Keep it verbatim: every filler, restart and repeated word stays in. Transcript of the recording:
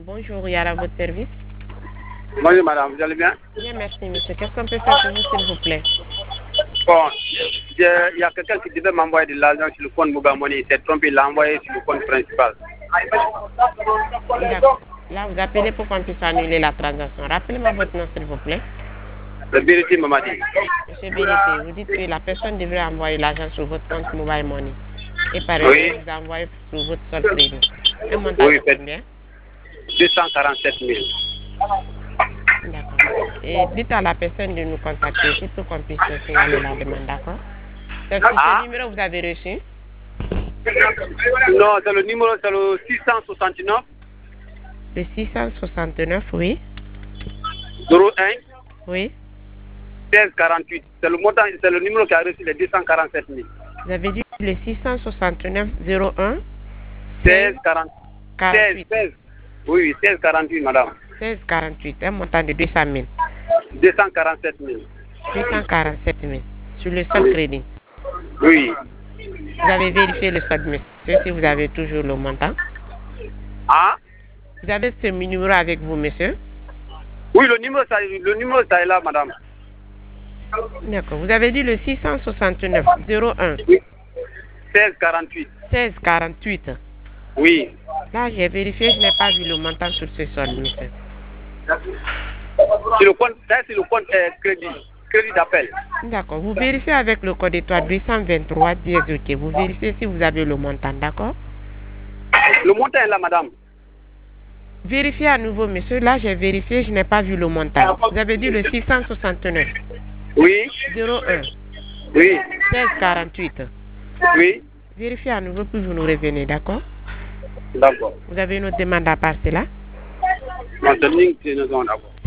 Bonjour, Yara, à votre service. Bonjour madame, vous allez bien? Bien, merci monsieur. Qu'est-ce qu'on peut faire pour vous, s'il vous plaît? Bon, il y a quelqu'un qui devait m'envoyer de l'argent sur le compte Mobile Money. Il s'est trompé, il l'a envoyé sur le compte principal. Là, vous appelez pour qu'on puisse annuler la transaction. Rappelez-moi votre nom, s'il vous plaît. Le Biriti Mamadi. Monsieur Birité, vous dites que la personne devrait envoyer l'argent sur votre compte Mobile Money. Et par Oui. exemple, vous envoyez sur votre seul crédit. Un montant Oui, de combien? deux cent quarante-sept mille. D'accord. Et dites à la personne de nous contacter aussi pour qu'on puisse signaler la demande, d'accord? C'est sur Ah. ce numéro que vous avez reçu? Non, c'est le numéro, c'est le six cent soixante-neuf. Le six cent soixante-neuf, oui. zéro un. Oui. seize quarante-huit. C'est le montant, c'est le numéro qui a reçu les deux cent quarante-sept mille. Vous avez dit le six cent soixante-neuf zéro un seize quarante-huit. seize. Oui, oui, seize quarante-huit, madame. seize quarante-huit, un montant de deux cent mille. deux cent quarante-sept mille. deux cent quarante-sept mille. Sur le seul crédit. Oui. Vous avez vérifié le solde, monsieur, si vous avez toujours le montant. Ah? Vous avez ce numéro avec vous, monsieur? Oui, le numéro, ça, le numéro, ça est là, madame. D'accord. Vous avez dit le six cent soixante-neuf zéro un. Oui. seize quarante-huit. seize quarante-huit. Oui. Là, j'ai vérifié, je n'ai pas vu le montant sur ce solde, monsieur. C'est le compte, c'est le compte euh, crédit, crédit d'appel. D'accord. Vous vérifiez avec le code étoile deux cent vingt-trois dièse OK. Vous vérifiez si vous avez le montant, d'accord? Le montant est là, madame. Vérifiez à nouveau, monsieur. Là, j'ai vérifié, je n'ai pas vu le montant. Vous avez dit le six cent soixante-neuf. Oui. zéro un. Oui. seize quarante-huit. Oui. Vérifiez à nouveau, puis vous nous revenez, d'accord? D'accord. Vous avez une autre demande à part cela? Non, c'est une ligne, c'est une zone, d'accord.